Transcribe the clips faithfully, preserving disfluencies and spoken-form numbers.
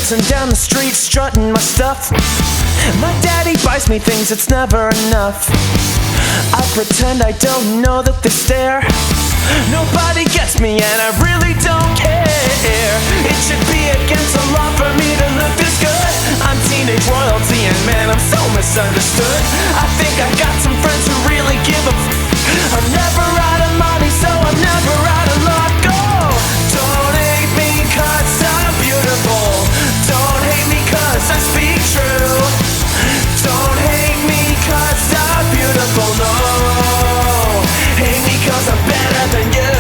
dancing down the street, strutting my stuff. My daddy buys me things, it's never enough. I pretend I don't know that they stare. Nobody gets me and I really don't care. It should be against the law for me to look this good. I'm teenage royalty and man, I'm so misunderstood. I think I got some friends who really give a f. I'm never out of money, so I'm never out of luck. Oh, don't hate me cause I'm beautiful. Don't hate me cause I speak true. Don't hate me cause I'm beautiful, no. Hate me cause I'm better than you.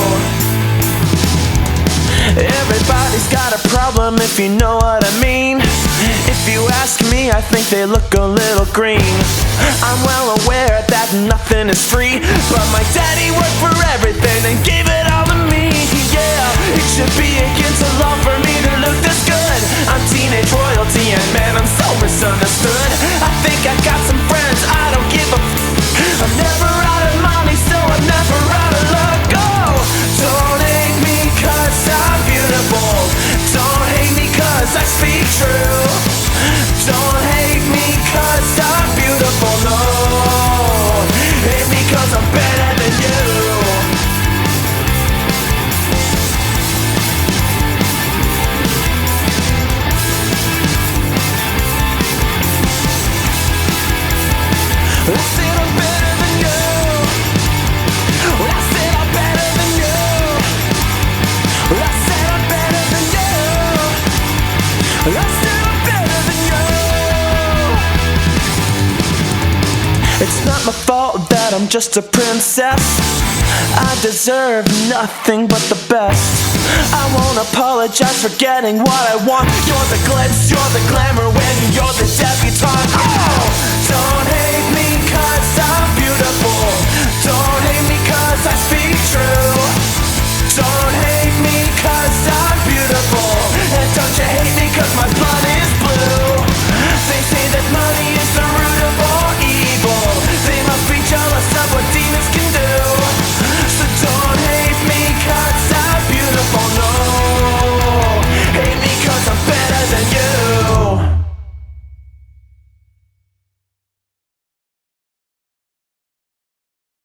Everybody's got a problem if you know what I mean. If you ask me, I think they look a little green. I'm well aware that nothing is free, but my daddy worked for everything and gave it all to me. Yeah, it should be against the law for me to look this good. I'm teenage royalty and man, I'm so misunderstood. I think I got some friends, I don't give a f. I'm never out of money, so I'm never out of luck. Oh, don't hate me cause I'm beautiful. Don't hate me cause I speak true. Don't hate me cause I'm beautiful, no. Hate me cause I'm better than you. I said I'm better than you. I said I'm better than you. I said I'm better than you. I said I'm better than you. It's not my fault that I'm just a princess. I deserve nothing but the best. I won't apologize for getting what I want. You're the glitz, you're the glamour.